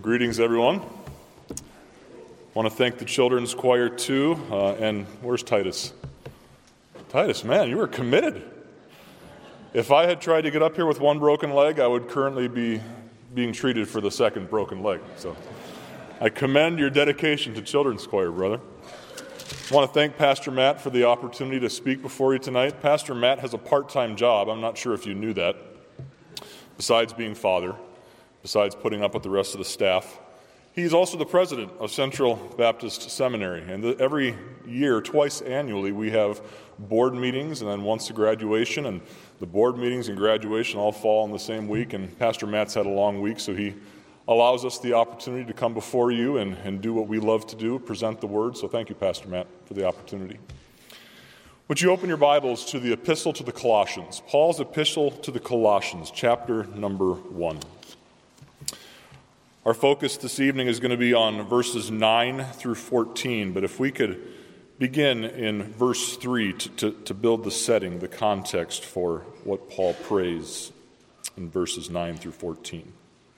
Greetings, everyone. I want to thank the children's choir, too. And where's Titus? Titus, man, you were committed. If I had tried to get up here with one broken leg, I would currently be being treated for the second broken leg. So I commend your dedication to children's choir, brother. I want to thank Pastor Matt for the opportunity to speak before you tonight. Pastor Matt has a part-time job. I'm not sure if you knew that. Besides being father, besides putting up with the rest of the staff, he's also the president of Central Baptist Seminary. And every year, twice annually, we have board meetings, and then once a graduation. And the board meetings and graduation all fall in the same week. And Pastor Matt's had a long week, so he allows us the opportunity to come before you and do what we love to do, present the word. So thank you, Pastor Matt, for the opportunity. Would you open your Bibles to the Epistle to the Colossians, Paul's Epistle to the Colossians, chapter number 1. Our focus this evening is going to be on verses 9 through 14, but if we could begin in verse 3 to build the setting, the context for what Paul prays in verses 9 through 14.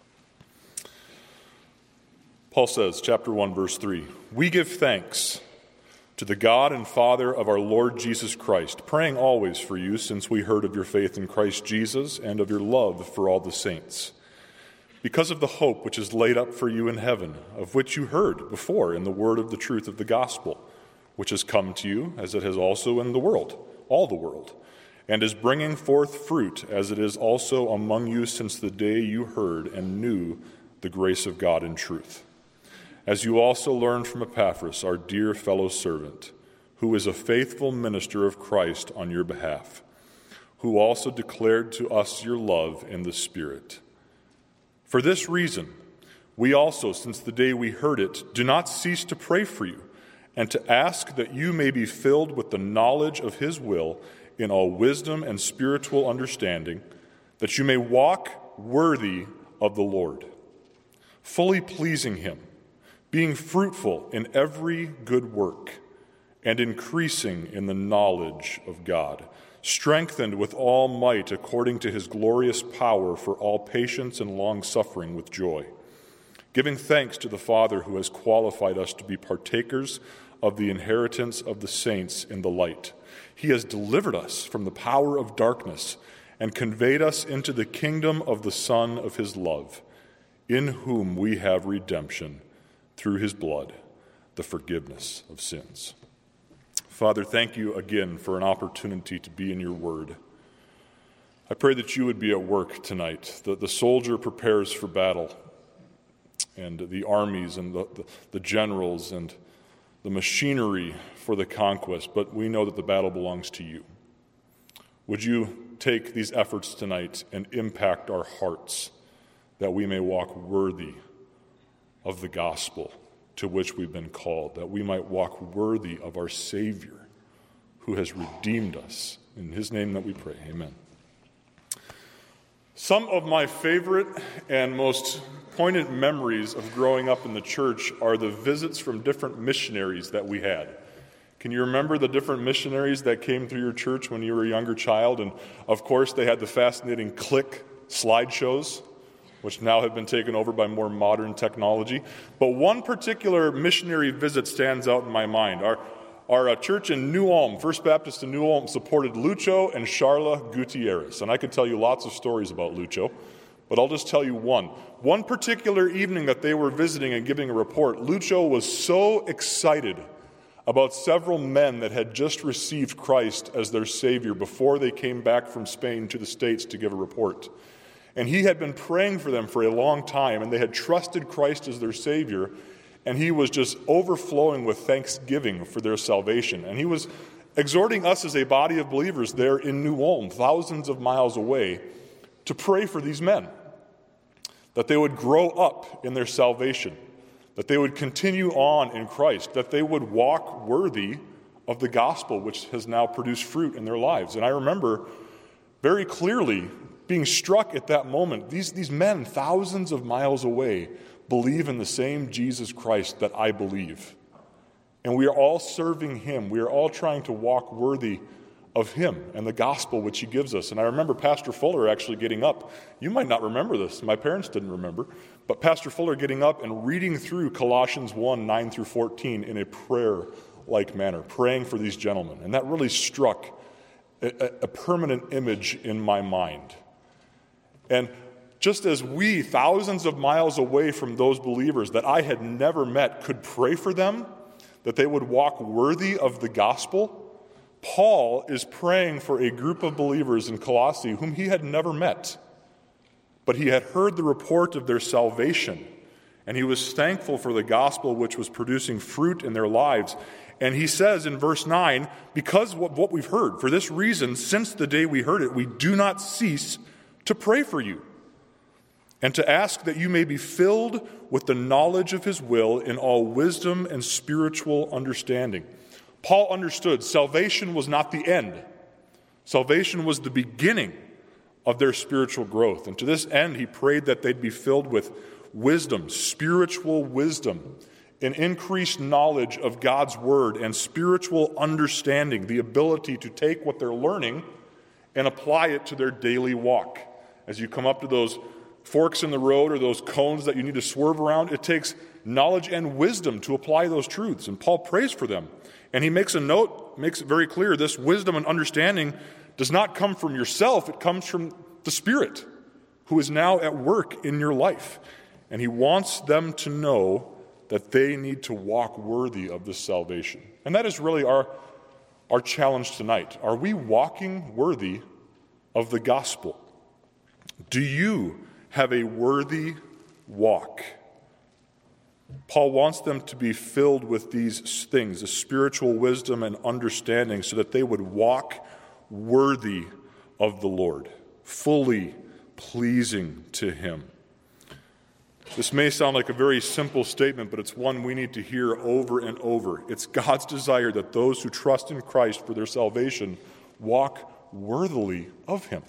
Paul says, chapter 1, verse 3, "We give thanks to the God and Father of our Lord Jesus Christ, praying always for you, since we heard of your faith in Christ Jesus and of your love for all the saints, because of the hope which is laid up for you in heaven, of which you heard before in the word of the truth of the gospel, which has come to you, as it has also in the world, all the world, and is bringing forth fruit, as it is also among you since the day you heard and knew the grace of God in truth. As you also learned from Epaphras, our dear fellow servant, who is a faithful minister of Christ on your behalf, who also declared to us your love in the Spirit. For this reason, we also, since the day we heard it, do not cease to pray for you and to ask that you may be filled with the knowledge of his will in all wisdom and spiritual understanding, that you may walk worthy of the Lord, fully pleasing him, being fruitful in every good work and increasing in the knowledge of God, strengthened with all might according to his glorious power for all patience and long-suffering with joy, giving thanks to the Father who has qualified us to be partakers of the inheritance of the saints in the light. He has delivered us from the power of darkness and conveyed us into the kingdom of the Son of his love, in whom we have redemption through his blood, the forgiveness of sins." Father, thank you again for an opportunity to be in your word. I pray that you would be at work tonight. The soldier prepares for battle, and the armies and the generals and the machinery for the conquest, but we know that the battle belongs to you. Would you take these efforts tonight and impact our hearts, that we may walk worthy of the gospel to which we've been called, that we might walk worthy of our Savior who has redeemed us. In his name that we pray, amen. Some of my favorite and most poignant memories of growing up in the church are the visits from different missionaries that we had. Can you remember the different missionaries that came through your church when you were a younger child? And of course, they had the fascinating click slideshows, which now have been taken over by more modern technology. But one particular missionary visit stands out in my mind. Our church in New Ulm, First Baptist in New Ulm, supported Lucho and Charla Gutierrez. And I could tell you lots of stories about Lucho, but I'll just tell you one. One particular evening that they were visiting and giving a report, Lucho was so excited about several men that had just received Christ as their Savior before they came back from Spain to the States to give a report. And he had been praying for them for a long time, and they had trusted Christ as their Savior, and he was just overflowing with thanksgiving for their salvation. And he was exhorting us as a body of believers there in New Ulm, thousands of miles away, to pray for these men, that they would grow up in their salvation, that they would continue on in Christ, that they would walk worthy of the gospel, which has now produced fruit in their lives. And I remember very clearly being struck at that moment. These men, thousands of miles away, believe in the same Jesus Christ that I believe. And we are all serving him. We are all trying to walk worthy of him and the gospel which he gives us. And I remember Pastor Fuller actually getting up. You might not remember this. My parents didn't remember. But Pastor Fuller getting up and reading through Colossians 1, 9 through 14 in a prayer-like manner, praying for these gentlemen. And that really struck a permanent image in my mind. And just as we, thousands of miles away from those believers that I had never met, could pray for them, that they would walk worthy of the gospel, Paul is praying for a group of believers in Colossae whom he had never met, but he had heard the report of their salvation, and he was thankful for the gospel which was producing fruit in their lives. And he says in verse 9, because of what we've heard, for this reason, since the day we heard it, we do not cease to pray for you and to ask that you may be filled with the knowledge of his will in all wisdom and spiritual understanding. Paul understood salvation was not the end. Salvation was the beginning of their spiritual growth. And to this end, he prayed that they'd be filled with wisdom, spiritual wisdom, an increased knowledge of God's word and spiritual understanding, the ability to take what they're learning and apply it to their daily walk. As you come up to those forks in the road or those cones that you need to swerve around, it takes knowledge and wisdom to apply those truths. And Paul prays for them. And he makes a note, makes it very clear, this wisdom and understanding does not come from yourself, it comes from the Spirit who is now at work in your life. And he wants them to know that they need to walk worthy of this salvation. And that is really our challenge tonight. Are we walking worthy of the gospel? Do you have a worthy walk? Paul wants them to be filled with these things, the spiritual wisdom and understanding, so that they would walk worthy of the Lord, fully pleasing to him. This may sound like a very simple statement, but it's one we need to hear over and over. It's God's desire that those who trust in Christ for their salvation walk worthily of him,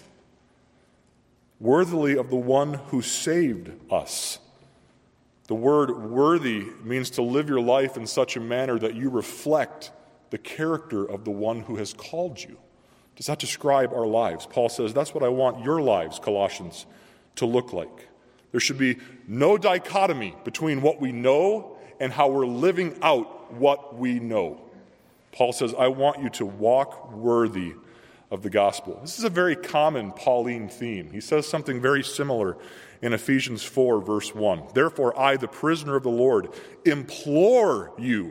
worthily of the one who saved us. The word worthy means to live your life in such a manner that you reflect the character of the one who has called you. Does that describe our lives? Paul says, that's what I want your lives, Colossians, to look like. There should be no dichotomy between what we know and how we're living out what we know. Paul says, I want you to walk worthy of the gospel. This is a very common Pauline theme. He says something very similar in Ephesians 4, verse 1. Therefore, I, the prisoner of the Lord, implore you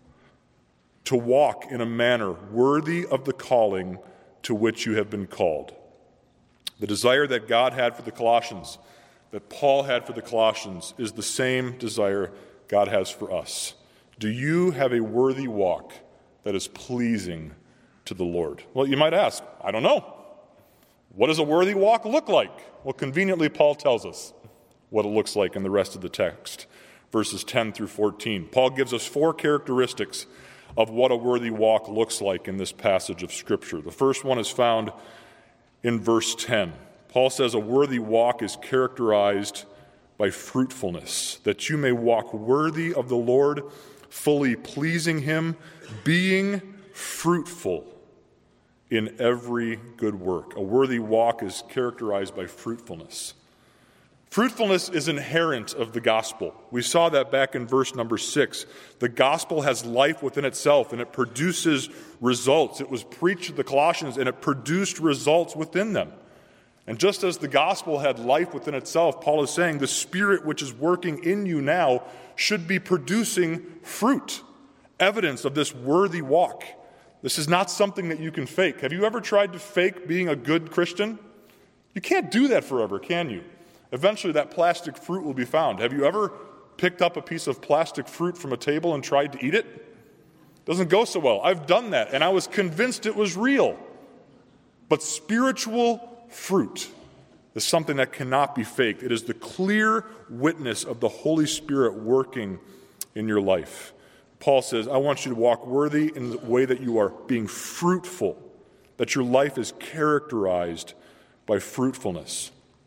to walk in a manner worthy of the calling to which you have been called. The desire that God had for the Colossians, that Paul had for the Colossians, is the same desire God has for us. Do you have a worthy walk that is pleasing to the Lord? Well, you might ask, I don't know. What does a worthy walk look like? Well, conveniently, Paul tells us what it looks like in the rest of the text, verses 10 through 14. Paul gives us 4 characteristics of what a worthy walk looks like in this passage of Scripture. The first one is found in verse 10. Paul says a worthy walk is characterized by fruitfulness, that you may walk worthy of the Lord, fully pleasing him, being fruitful in every good work. A worthy walk is characterized by fruitfulness. Fruitfulness is inherent of the gospel. We saw that back in verse number 6. The gospel has life within itself, and it produces results. It was preached to the Colossians, and it produced results within them. And just as the gospel had life within itself, Paul is saying the Spirit which is working in you now should be producing fruit, evidence of this worthy walk. This is not something that you can fake. Have you ever tried to fake being a good Christian? You can't do that forever, can you? Eventually that plastic fruit will be found. Have you ever picked up a piece of plastic fruit from a table and tried to eat it? Doesn't go so well. I've done that, and I was convinced it was real. But spiritual fruit is something that cannot be faked. It is the clear witness of the Holy Spirit working in your life. Paul says, I want you to walk worthy in the way that you are being fruitful, that your life is characterized by fruitfulness.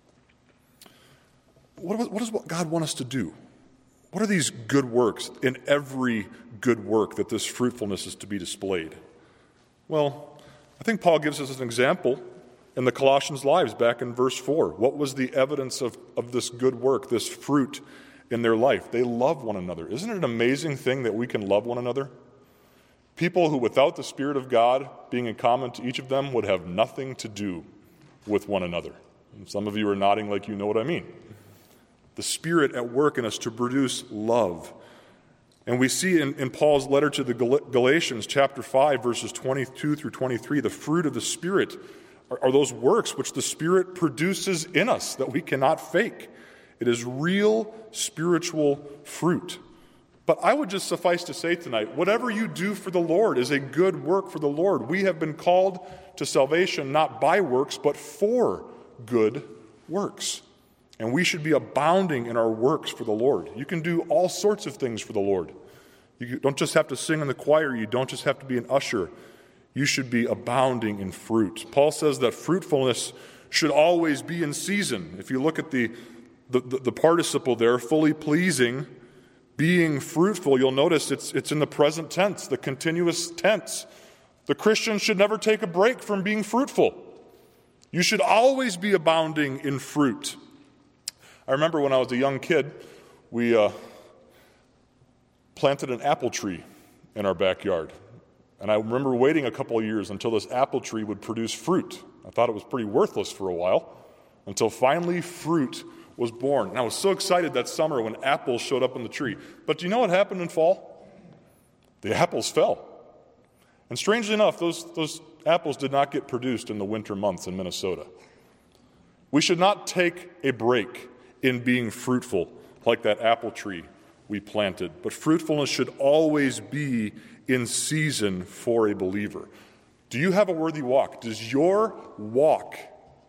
What does God want us to do? What are these good works in every good work that this fruitfulness is to be displayed? Well, I think Paul gives us an example in the Colossians' lives back in verse 4. What was the evidence of this good work, this fruit in their life? They love one another. Isn't it an amazing thing that we can love one another? People who, without the Spirit of God being in common to each of them, would have nothing to do with one another. And some of you are nodding like you know what I mean. The Spirit at work in us to produce love. And we see in Paul's letter to the Galatians, chapter 5, verses 22 through 23, the fruit of the Spirit are those works which the Spirit produces in us that we cannot fake. It is real spiritual fruit. But I would just suffice to say tonight, whatever you do for the Lord is a good work for the Lord. We have been called to salvation not by works, but for good works. And we should be abounding in our works for the Lord. You can do all sorts of things for the Lord. You don't just have to sing in the choir. You don't just have to be an usher. You should be abounding in fruit. Paul says that fruitfulness should always be in season. If you look at the participle there, fully pleasing, being fruitful, you'll notice it's in the present tense, the continuous tense. The Christian should never take a break from being fruitful. You should always be abounding in fruit. I remember when I was a young kid, we planted an apple tree in our backyard. And I remember waiting a couple of years until this apple tree would produce fruit. I thought it was pretty worthless for a while, until finally fruit was born. And I was so excited that summer when apples showed up on the tree. But do you know what happened in fall? The apples fell. And strangely enough, those apples did not get produced in the winter months in Minnesota. We should not take a break in being fruitful like that apple tree we planted. But fruitfulness should always be in season for a believer. Do you have a worthy walk? Does your walk,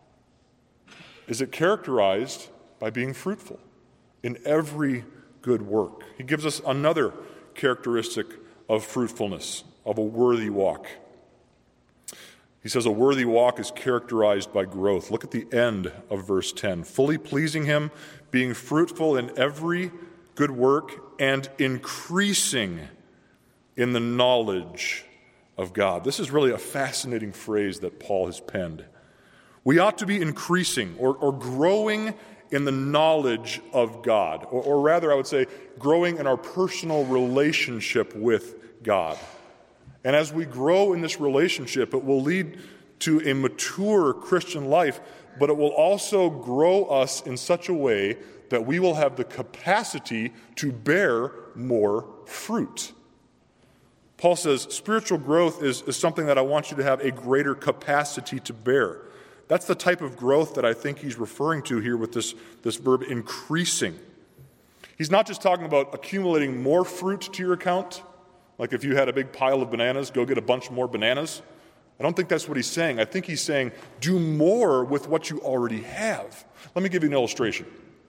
is it characterized by being fruitful in every good work? He gives us another characteristic of fruitfulness, of a worthy walk. He says a worthy walk is characterized by growth. Look at the end of verse 10. Fully pleasing him, being fruitful in every good work, and increasing in the knowledge of God. This is really a fascinating phrase that Paul has penned. We ought to be increasing or growing in the knowledge of God, or rather I would say growing in our personal relationship with God. And as we grow in this relationship, it will lead to a mature Christian life, but it will also grow us in such a way that we will have the capacity to bear more fruit. Paul says spiritual growth is something that I want you to have a greater capacity to bear. That's the type of growth that I think he's referring to here with this verb increasing. He's not just talking about accumulating more fruit to your account, like if you had a big pile of bananas, go get a bunch more bananas. I don't think that's what he's saying. I think he's saying do more with what you already have. Let me give you an illustration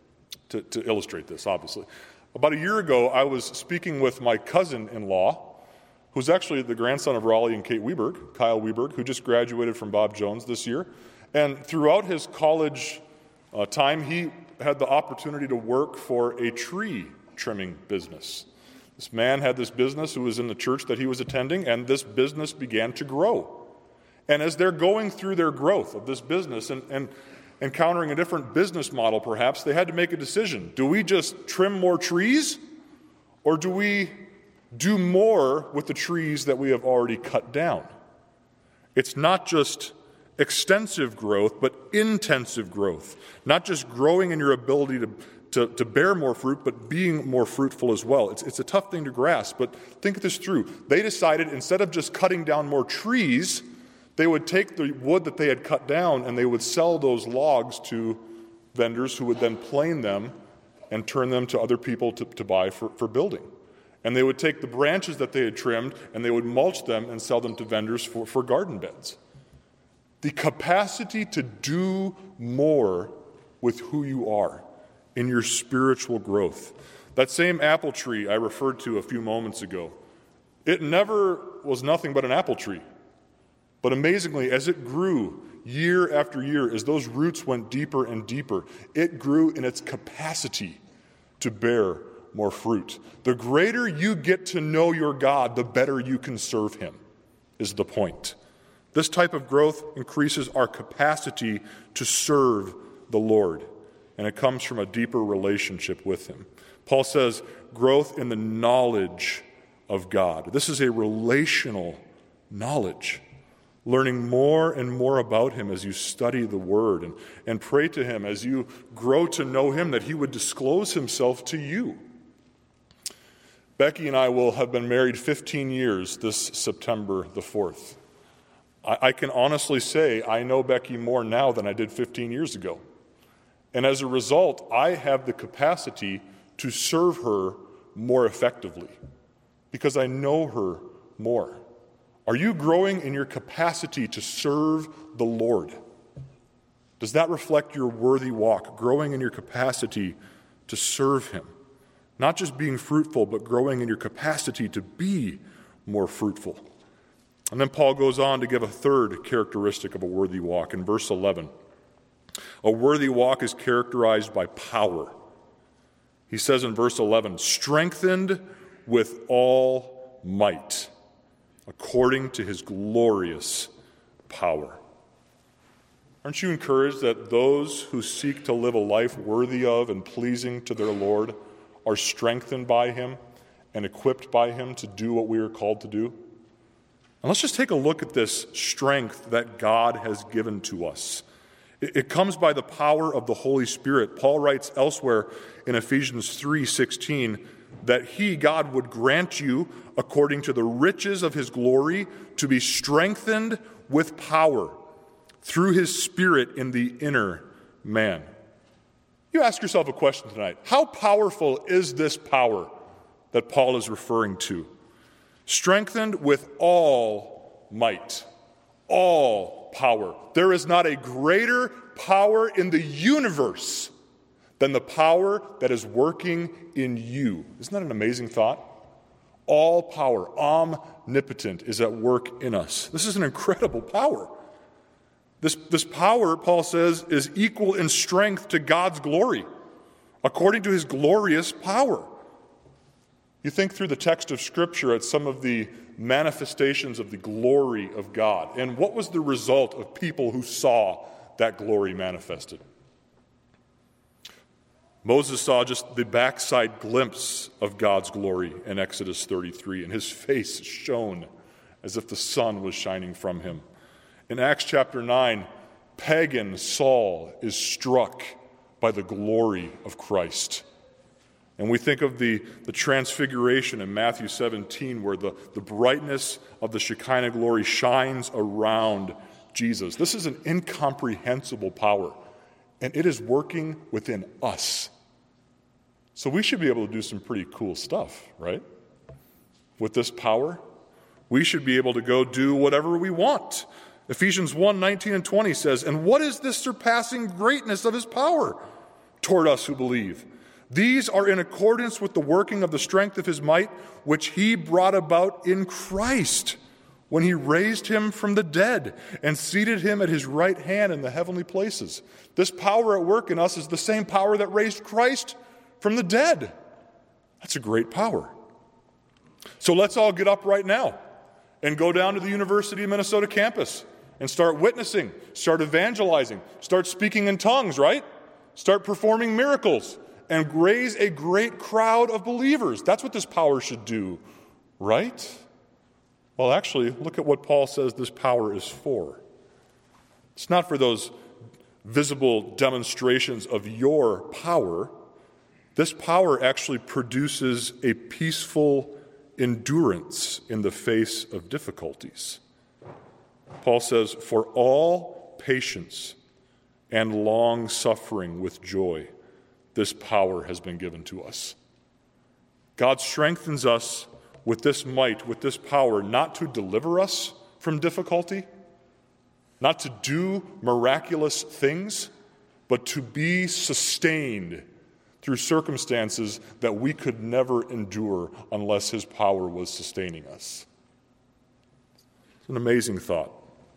to illustrate this, obviously. About a year ago, I was speaking with my cousin-in-law, who's actually the grandson of Raleigh and Kate Weberg, Kyle Weberg, who just graduated from Bob Jones this year. And throughout his college time, he had the opportunity to work for a tree trimming business. This man had this business who was in the church that he was attending, and this business began to grow. And as they're going through their growth of this business and encountering a different business model perhaps, they had to make a decision. Do we just trim more trees, or do we do more with the trees that we have already cut down? It's not just extensive growth, but intensive growth. Not just growing in your ability to bear more fruit, but being more fruitful as well. It's a tough thing to grasp, but think this through. They decided instead of just cutting down more trees, they would take the wood that they had cut down and they would sell those logs to vendors who would then plane them and turn them to other people to buy for building. And they would take the branches that they had trimmed and they would mulch them and sell them to vendors for garden beds. The capacity to do more with who you are in your spiritual growth. That same apple tree I referred to a few moments ago, it never was nothing but an apple tree. But amazingly, as it grew year after year, as those roots went deeper and deeper, it grew in its capacity to bear more fruit. The greater you get to know your God, the better you can serve him, is the point. This type of growth increases our capacity to serve the Lord, and it comes from a deeper relationship with Him. Paul says, growth in the knowledge of God. This is a relational knowledge. Learning more and more about Him as you study the Word and pray to Him as you grow to know Him, that He would disclose Himself to you. Becky and I will have been married 15 years this September the 4th. I can honestly say I know Becky more now than I did 15 years ago. And as a result, I have the capacity to serve her more effectively because I know her more. Are you growing in your capacity to serve the Lord? Does that reflect your worthy walk, growing in your capacity to serve Him? Not just being fruitful, but growing in your capacity to be more fruitful. And then Paul goes on to give a third characteristic of a worthy walk in verse 11. A worthy walk is characterized by power. He says in verse 11, strengthened with all might, according to His glorious power. Aren't you encouraged that those who seek to live a life worthy of and pleasing to their Lord are strengthened by Him and equipped by Him to do what we are called to do? And let's just take a look at this strength that God has given to us. It comes by the power of the Holy Spirit. Paul writes elsewhere in Ephesians 3:16 that He, God, would grant you, according to the riches of His glory, to be strengthened with power through His Spirit in the inner man. You ask yourself a question tonight. How powerful is this power that Paul is referring to? Strengthened with all might, all power. There is not a greater power in the universe than the power that is working in you. Isn't that an amazing thought? All power, omnipotent, is at work in us. This is an incredible power. This power, Paul says, is equal in strength to God's glory, according to His glorious power. You think through the text of Scripture at some of the manifestations of the glory of God, and what was the result of people who saw that glory manifested? Moses saw just the backside glimpse of God's glory in Exodus 33, and his face shone as if the sun was shining from him. In Acts chapter 9, pagan Saul is struck by the glory of Christ. And we think of the transfiguration in Matthew 17, where the brightness of the Shekinah glory shines around Jesus. This is an incomprehensible power, and it is working within us. So we should be able to do some pretty cool stuff, right? With this power, we should be able to go do whatever we want. Ephesians 1:19 and 20 says, "And what is this surpassing greatness of His power toward us who believe? These are in accordance with the working of the strength of His might, which He brought about in Christ, when He raised Him from the dead and seated Him at His right hand in the heavenly places." This power at work in us is the same power that raised Christ from the dead. That's a great power. So let's all get up right now and go down to the University of Minnesota campus and start witnessing, start evangelizing, start speaking in tongues, right? Start performing miracles and raise a great crowd of believers. That's what this power should do, right? Well, actually, look at what Paul says this power is for. It's not for those visible demonstrations of your power. This power actually produces a peaceful endurance in the face of difficulties. Paul says, "For all patience and long suffering with joy, this power has been given to us." God strengthens us with this might, with this power, not to deliver us from difficulty, not to do miraculous things, but to be sustained through circumstances that we could never endure unless His power was sustaining us. It's an amazing thought.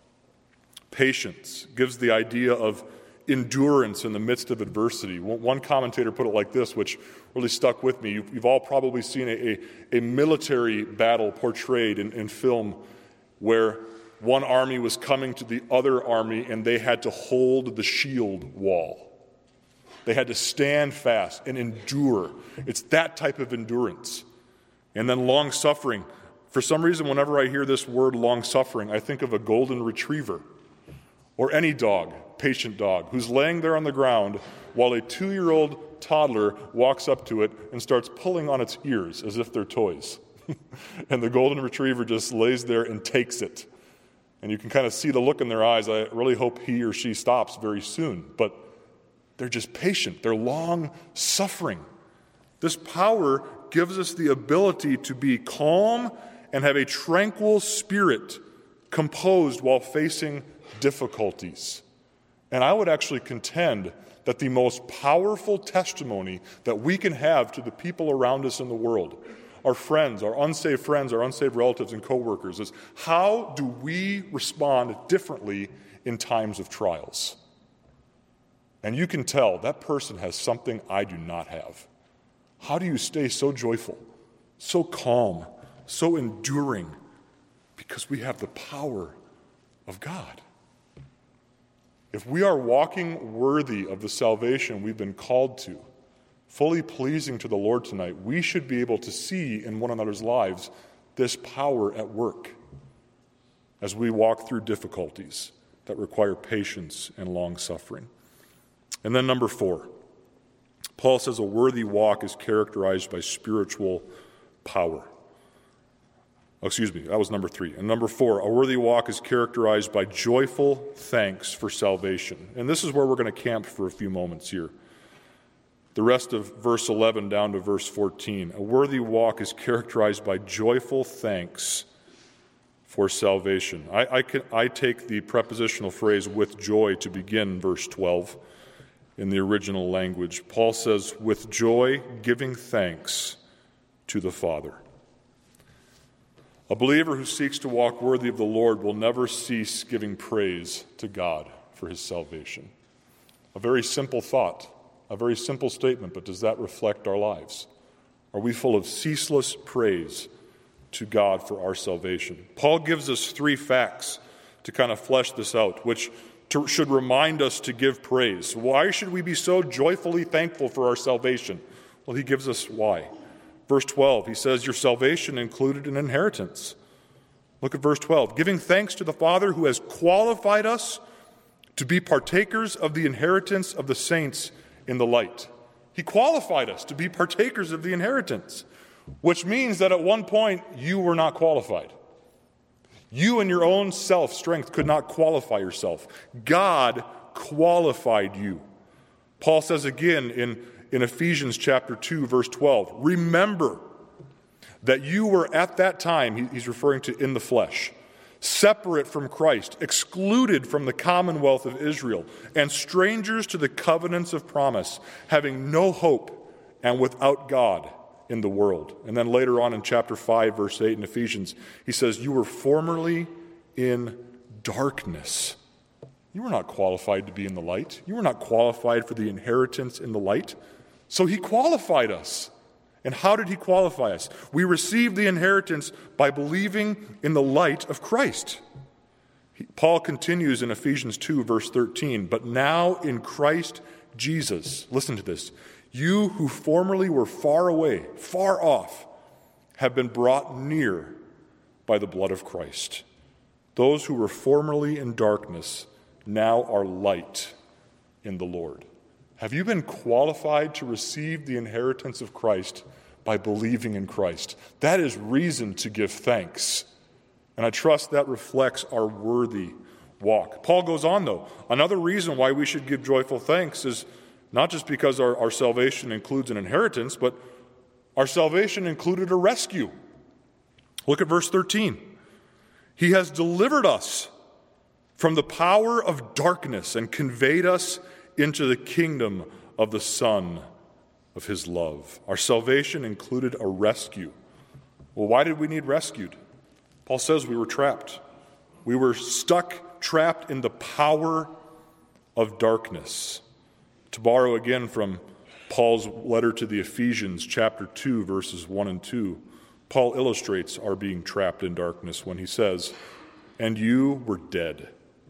Patience gives the idea of endurance in the midst of adversity. One commentator put it like this, which really stuck with me. You've all probably seen a military battle portrayed in film where one army was coming to the other army and they had to hold the shield wall. They had to stand fast and endure. It's that type of endurance. And then long-suffering. For some reason, whenever I hear this word long-suffering, I think of a golden retriever or any dog, patient dog, who's laying there on the ground while a 2-year-old toddler walks up to it and starts pulling on its ears as if they're toys. And the golden retriever just lays there and takes it. And you can kind of see the look in their eyes. I really hope he or she stops very soon. But they're just patient. They're long-suffering. This power gives us the ability to be calm and have a tranquil spirit, composed while facing difficulties. And I would actually contend that the most powerful testimony that we can have to the people around us in the world, our friends, our unsaved relatives and coworkers, is how do we respond differently in times of trials? And you can tell that person has something I do not have. How do you stay so joyful, so calm, so enduring? Because we have the power of God. If we are walking worthy of the salvation we've been called to, fully pleasing to the Lord tonight, we should be able to see in one another's lives this power at work as we walk through difficulties that require patience and long-suffering. And then number 4, Paul says a worthy walk is characterized by spiritual power. That was number 3. And number 4, a worthy walk is characterized by joyful thanks for salvation. And this is where we're going to camp for a few moments here. The rest of verse 11 down to verse 14. A worthy walk is characterized by joyful thanks for salvation. I take the prepositional phrase with joy to begin verse 12 in the original language. Paul says, with joy giving thanks to the Father. A believer who seeks to walk worthy of the Lord will never cease giving praise to God for his salvation. A very simple thought, a very simple statement, but does that reflect our lives? Are we full of ceaseless praise to God for our salvation? Paul gives us 3 facts to kind of flesh this out, which should remind us to give praise. Why should we be so joyfully thankful for our salvation? Well, he gives us why. Verse 12, he says, your salvation included an inheritance. Look at verse 12. Giving thanks to the Father who has qualified us to be partakers of the inheritance of the saints in the light. He qualified us to be partakers of the inheritance, which means that at one point you were not qualified. You in your own self-strength could not qualify yourself. God qualified you. Paul says again in Ephesians chapter 2, verse 12, remember that you were at that time, he's referring to in the flesh, separate from Christ, excluded from the commonwealth of Israel, and strangers to the covenants of promise, having no hope and without God in the world. And then later on in chapter 5, verse 8 in Ephesians, he says, you were formerly in darkness. You were not qualified to be in the light. You were not qualified for the inheritance in the light. So he qualified us. And how did he qualify us? We received the inheritance by believing in the light of Christ. Paul continues in Ephesians 2, verse 13, but now in Christ Jesus, listen to this, you who formerly were far away, far off, have been brought near by the blood of Christ. Those who were formerly in darkness now are light in the Lord. Have you been qualified to receive the inheritance of Christ by believing in Christ? That is reason to give thanks. And I trust that reflects our worthy walk. Paul goes on, though. Another reason why we should give joyful thanks is not just because our salvation includes an inheritance, but our salvation included a rescue. Look at verse 13. He has delivered us from the power of darkness and conveyed us into the kingdom of the Son of his love. Our salvation included a rescue. Well, why did we need rescued? Paul says we were trapped. We were trapped in the power of darkness. To borrow again from Paul's letter to the Ephesians, chapter 2, verses 1 and 2, Paul illustrates our being trapped in darkness when he says, and you were dead.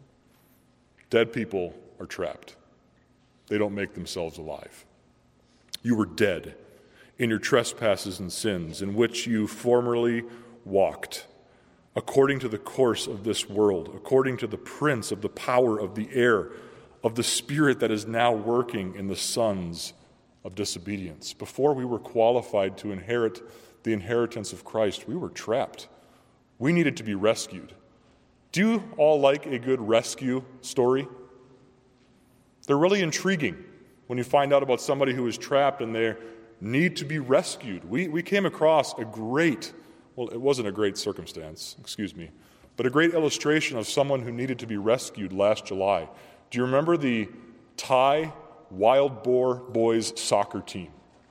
Dead people are trapped. They don't make themselves alive. You were dead in your trespasses and sins, in which you formerly walked, according to the course of this world, according to the prince of the power of the air, of the spirit that is now working in the sons of disobedience. Before we were qualified to inherit the inheritance of Christ, we were trapped. We needed to be rescued. Do you all like a good rescue story? They're really intriguing when you find out about somebody who is trapped and they need to be rescued. We came across a great, well, it wasn't a great circumstance, but a great illustration of someone who needed to be rescued last July. Do you remember the Thai Wild Boar Boys soccer team?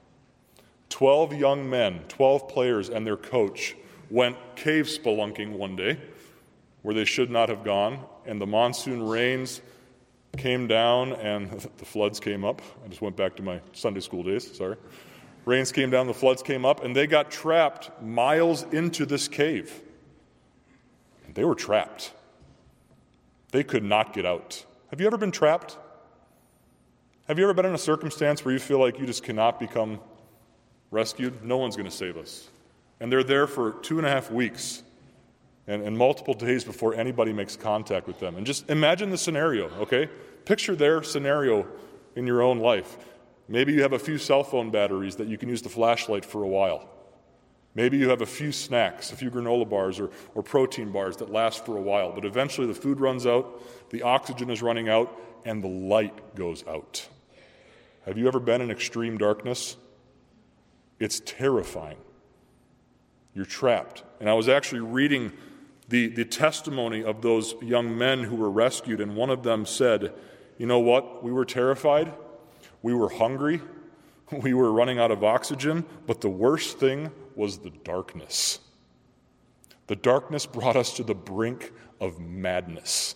12 young men, 12 players, and their coach went cave spelunking one day where they should not have gone, and the monsoon rains came down and the floods came up. I just went back to my Sunday school days, sorry. Rains came down, the floods came up, and they got trapped miles into this cave. And they were trapped. They could not get out. Have you ever been trapped? Have you ever been in a circumstance where you feel like you just cannot become rescued? No one's going to save us. And they're there for 2.5 weeks and multiple days before anybody makes contact with them. And just imagine the scenario, okay? Picture their scenario in your own life. Maybe you have a few cell phone batteries that you can use the flashlight for a while. Maybe you have a few snacks, a few granola bars or protein bars that last for a while. But eventually the food runs out, the oxygen is running out, and the light goes out. Have you ever been in extreme darkness? It's terrifying. You're trapped. And I was actually reading the testimony of those young men who were rescued, and one of them said, you know what? We were terrified. We were hungry. We were running out of oxygen. But the worst thing was the darkness. The darkness brought us to the brink of madness.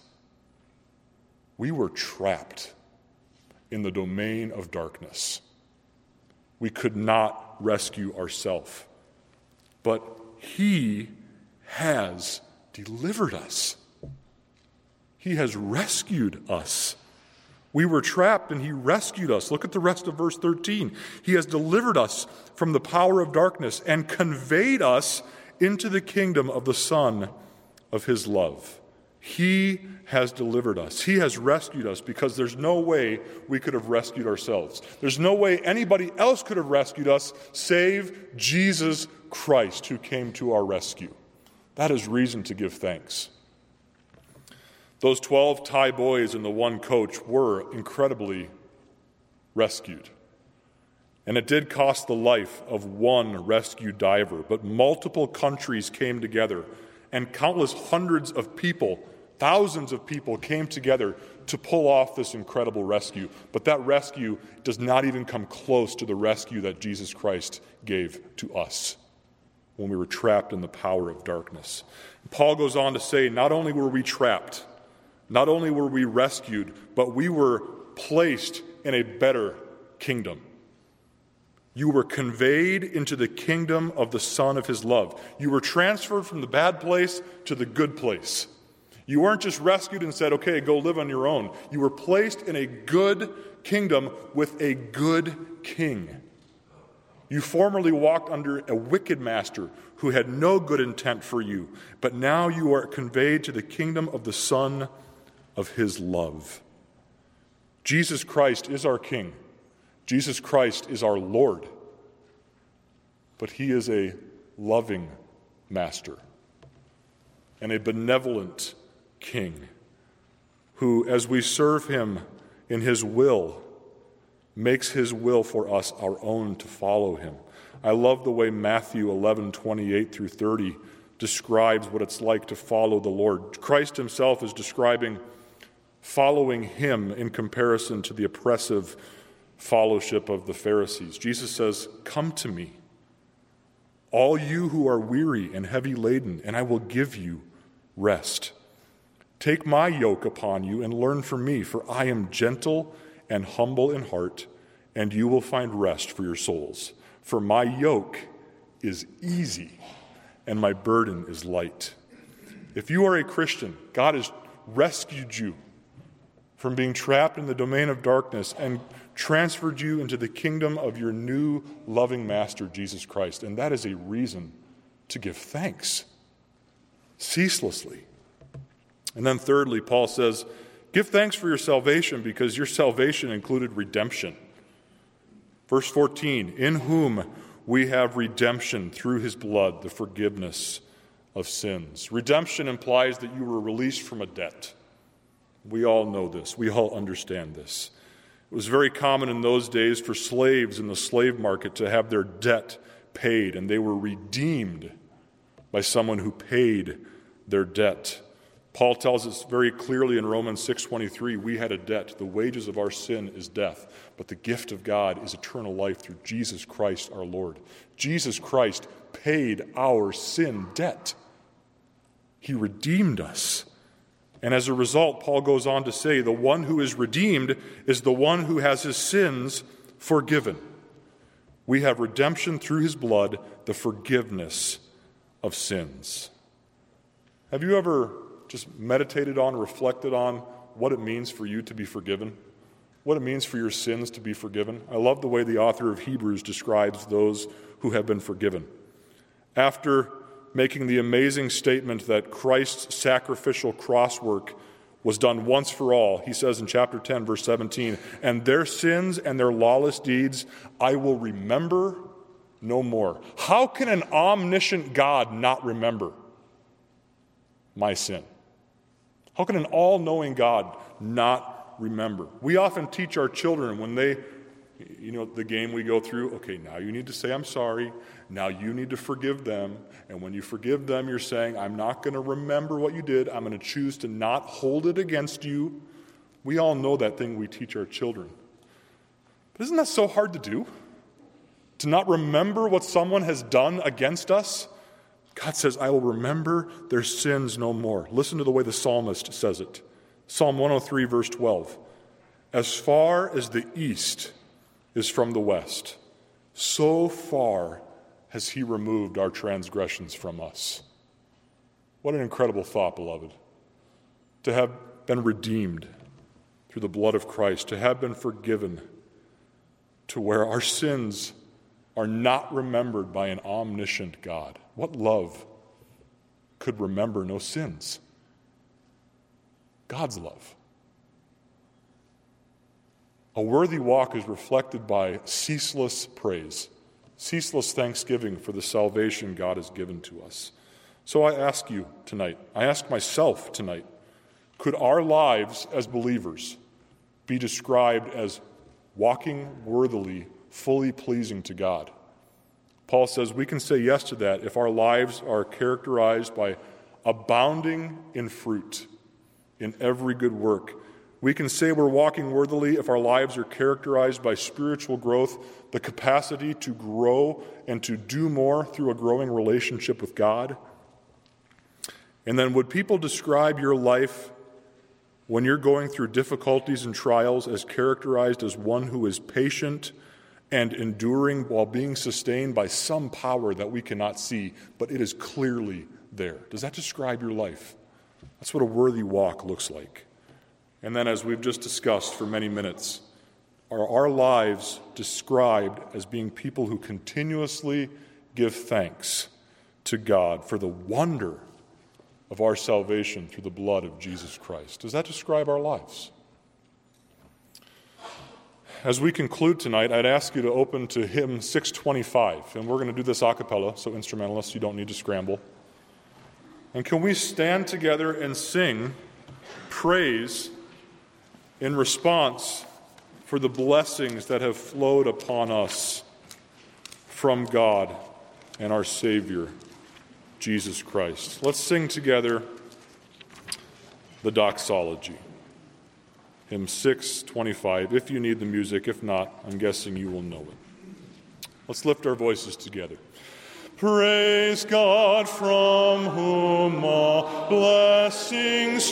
We were trapped in the domain of darkness. We could not rescue ourselves. But He has delivered us. He has rescued us. We were trapped and He rescued us. Look at the rest of verse 13. He has delivered us from the power of darkness and conveyed us into the kingdom of the Son of His love. He has delivered us. He has rescued us because there's no way we could have rescued ourselves. There's no way anybody else could have rescued us save Jesus Christ who came to our rescue. That is reason to give thanks. Those 12 Thai boys and the one coach were incredibly rescued. And it did cost the life of one rescue diver, but multiple countries came together, and countless hundreds of people, thousands of people came together to pull off this incredible rescue. But that rescue does not even come close to the rescue that Jesus Christ gave to us when we were trapped in the power of darkness. Paul goes on to say, not only were we trapped, not only were we rescued, but we were placed in a better kingdom. You were conveyed into the kingdom of the Son of His love. You were transferred from the bad place to the good place. You weren't just rescued and said, okay, go live on your own. You were placed in a good kingdom with a good king. You formerly walked under a wicked master who had no good intent for you, but now you are conveyed to the kingdom of the Son of His love. Jesus Christ is our King. Jesus Christ is our Lord. But He is a loving master and a benevolent King who, as we serve Him in His will, makes His will for us our own to follow Him. I love the way Matthew 11:28 through 30 describes what it's like to follow the Lord. Christ Himself is describing following Him in comparison to the oppressive fellowship of the Pharisees. Jesus says, "Come to me, all you who are weary and heavy laden, and I will give you rest. Take my yoke upon you and learn from me, for I am gentle and humble in heart, and you will find rest for your souls. For my yoke is easy and my burden is light." If you are a Christian, God has rescued you from being trapped in the domain of darkness and transferred you into the kingdom of your new loving Master, Jesus Christ. And that is a reason to give thanks ceaselessly. And then thirdly, Paul says, give thanks for your salvation because your salvation included redemption. Verse 14, in whom we have redemption through his blood, the forgiveness of sins. Redemption implies that you were released from a debt. We all know this. We all understand this. It was very common in those days for slaves in the slave market to have their debt paid, and they were redeemed by someone who paid their debt. Paul tells us very clearly in Romans 6:23, we had a debt. The wages of our sin is death, but the gift of God is eternal life through Jesus Christ our Lord. Jesus Christ paid our sin debt. He redeemed us. And as a result, Paul goes on to say, the one who is redeemed is the one who has his sins forgiven. We have redemption through his blood, the forgiveness of sins. Have you ever just meditated on, reflected on what it means for you to be forgiven? What it means for your sins to be forgiven? I love the way the author of Hebrews describes those who have been forgiven. After making the amazing statement that Christ's sacrificial cross work was done once for all, he says in chapter 10, verse 17, and their sins and their lawless deeds I will remember no more. How can an omniscient God not remember my sin? How can an all-knowing God not remember? We often teach our children when they, the game we go through, okay, now you need to say, I'm sorry. Now you need to forgive them. And when you forgive them, you're saying, I'm not going to remember what you did. I'm going to choose to not hold it against you. We all know that thing we teach our children. But isn't that so hard to do? To not remember what someone has done against us? God says, I will remember their sins no more. Listen to the way the psalmist says it. Psalm 103, verse 12. As far as the east is from the west, so far has he removed our transgressions from us. What an incredible thought, beloved. To have been redeemed through the blood of Christ, to have been forgiven, to where our sins are not remembered by an omniscient God. What love could remember no sins? God's love. A worthy walk is reflected by ceaseless praise, ceaseless thanksgiving for the salvation God has given to us. So I ask you tonight, I ask myself tonight, could our lives as believers be described as walking worthily, fully pleasing to God? Paul says we can say yes to that if our lives are characterized by abounding in fruit, in every good work. We can say we're walking worthily if our lives are characterized by spiritual growth, the capacity to grow and to do more through a growing relationship with God. And then would people describe your life when you're going through difficulties and trials as characterized as one who is patient and enduring while being sustained by some power that we cannot see, but it is clearly there? Does that describe your life? That's what a worthy walk looks like. And then, as we've just discussed for many minutes, are our lives described as being people who continuously give thanks to God for the wonder of our salvation through the blood of Jesus Christ? Does that describe our lives? As we conclude tonight, I'd ask you to open to hymn 625, and we're going to do this a cappella, so instrumentalists, you don't need to scramble. And can we stand together and sing praise in response for the blessings that have flowed upon us from God and our Savior, Jesus Christ? Let's sing together the doxology. Hymn 625. If you need the music, if not, I'm guessing you will know it. Let's lift our voices together. Praise God from whom all blessings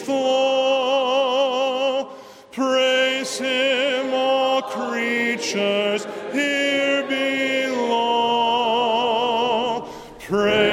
flow. Praise him, all creatures here below. Praise